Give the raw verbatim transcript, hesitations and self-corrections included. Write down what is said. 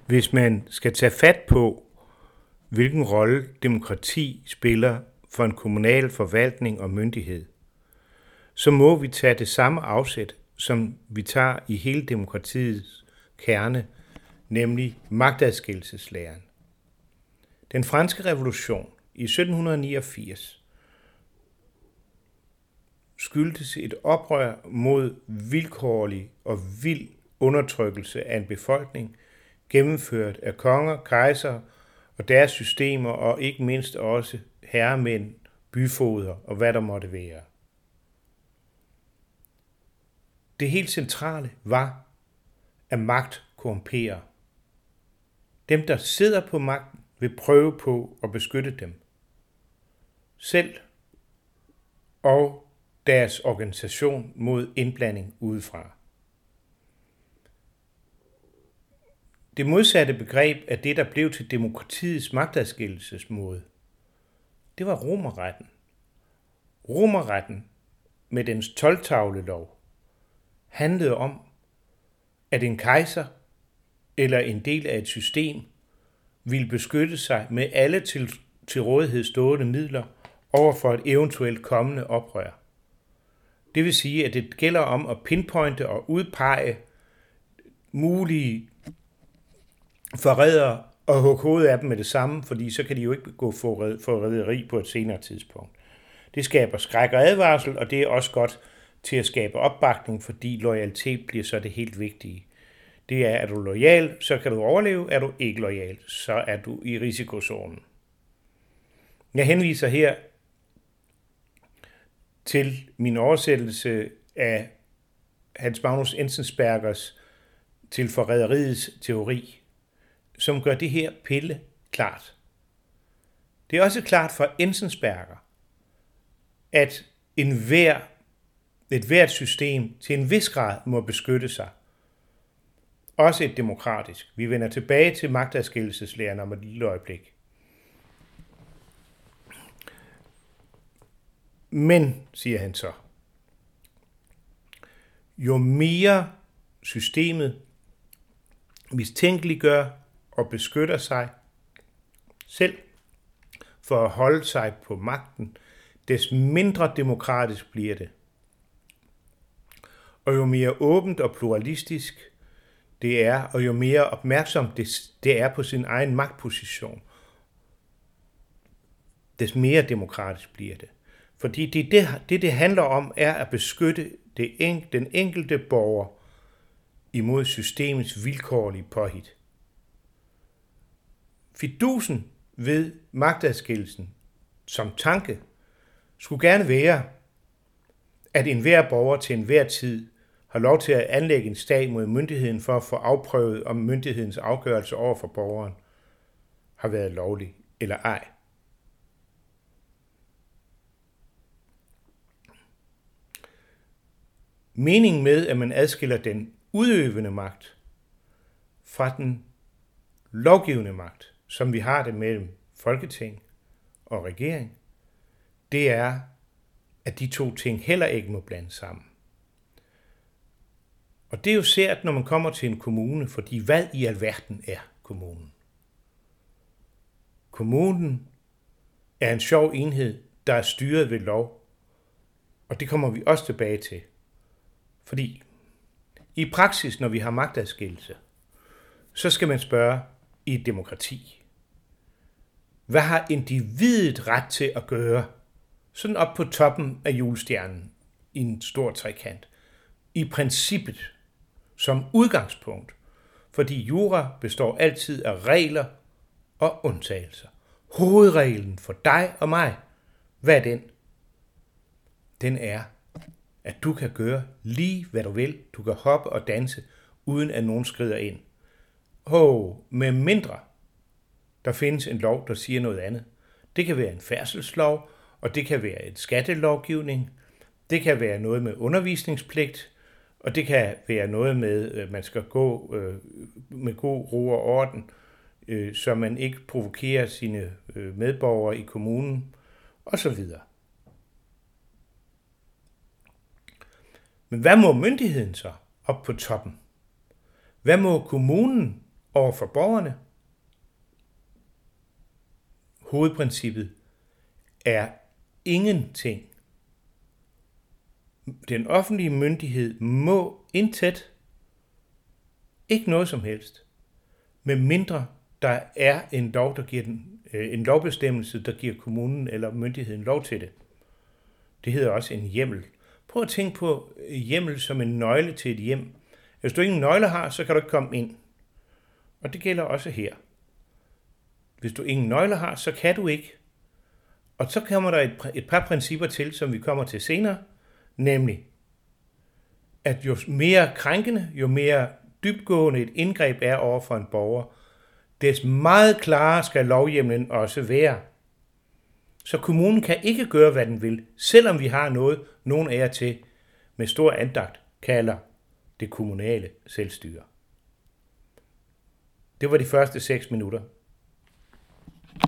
Hvis man skal tage fat på, hvilken rolle demokrati spiller for en kommunal forvaltning og myndighed, så må vi tage det samme afsæt, som vi tager i hele demokratiets kerne, nemlig magtadskillelseslæren. Den franske revolution i sytten niogfirs skyldtes et oprør mod vilkårlig og vild undertrykkelse af en befolkning, gennemført af konger, kejser og deres systemer, og ikke mindst også herremænd, byfoder og hvad der måtte være. Det helt centrale var, at magt korrumperer. Dem, der sidder på magten, vil prøve på at beskytte dem selv og deres organisation mod indblanding udefra. Det modsatte begreb af det, der blev til demokratiets magtadskillelsesmåde, det var romerretten. Romerretten med dens tolv-tavlelov handlede om, at en kejser eller en del af et system ville beskytte sig med alle til, til rådighed stående midler over for et eventuelt kommende oprør. Det vil sige, at det gælder om at pinpointe og udpege mulige forrædere og hugge hovedet af dem med det samme, fordi så kan de jo ikke gå forræderi på et senere tidspunkt. Det skaber skræk og advarsel, og det er også godt til at skabe opbakning, fordi loyalitet bliver så det helt vigtige. Det er, er du loyal, så kan du overleve. Er du ikke loyal, så er du i risikozonen. Jeg henviser her til min oversættelse af Hans Magnus Enzensbergers Til forræderiets teori, som gør det her pille klart. Det er også klart for Enzensberger, at enhver, et hvert system til en vis grad må beskytte sig. Også et demokratisk. Vi vender tilbage til magtadskillelseslæren om et lille øjeblik. Men, siger han så, jo mere systemet mistænkeliggør og beskytter sig selv for at holde sig på magten, des mindre demokratisk bliver det. Og jo mere åbent og pluralistisk det er, og jo mere opmærksomt det, det er på sin egen magtposition, des mere demokratisk bliver det. Fordi det, det, det, det handler om, er at beskytte det en, den enkelte borger imod systemets vilkårlige påhit. Fidusen ved magtadskillelsen som tanke skulle gerne være, at enhver borger til enhver tid har lov til at anlægge en sag mod myndigheden for at få afprøvet, om myndighedens afgørelse over for borgeren har været lovlig eller ej. Meningen med, at man adskiller den udøvende magt fra den lovgivende magt, som vi har det mellem Folketing og regering, det er, at de to ting heller ikke må blandes sammen. Og det er jo sært, når man kommer til en kommune, fordi hvad i alverden er kommunen? Kommunen er en sjov enhed, der er styret ved lov, og det kommer vi også tilbage til. Fordi i praksis, når vi har magtadskillelse, så skal man spørge i et demokrati, hvad har individet ret til at gøre, sådan op på toppen af julestjernen i en stor trekant, i princippet som udgangspunkt, fordi jura består altid af regler og undtagelser. Hovedreglen for dig og mig, hvad er den? Den er, at du kan gøre lige hvad du vil. Du kan hoppe og danse, uden at nogen skrider ind. Åh, med mindre der findes en lov, der siger noget andet. Det kan være en færdselslov, og det kan være en skattelovgivning. Det kan være noget med undervisningspligt, og det kan være noget med, at man skal gå øh, med god ro og orden, øh, så man ikke provokerer sine øh, medborgere i kommunen, osv. Men hvad må myndigheden så op på toppen? Hvad må kommunen over for borgerne. Hovedprincippet er ingenting. Den offentlige myndighed må intet, ikke noget som helst, med mindre der er en lov, der giver den, en lovbestemmelse, der giver kommunen eller myndigheden lov til det. Det hedder også en hjemmel. Prøv at tænke på hjemmel som en nøgle til et hjem. Hvis du ingen nøgle har, så kan du ikke komme ind. Og det gælder også her. Hvis du ingen nøgle har, så kan du ikke. Og så kommer der et, et par principper til, som vi kommer til senere, nemlig, at jo mere krænkende, jo mere dybtgående et indgreb er over for en borger, des meget klarere skal lovhjemmelen også være. Så kommunen kan ikke gøre, hvad den vil, selvom vi har noget, nogen af jer til, med stor andagt, kalder det kommunale selvstyre. Det var de første seks minutter.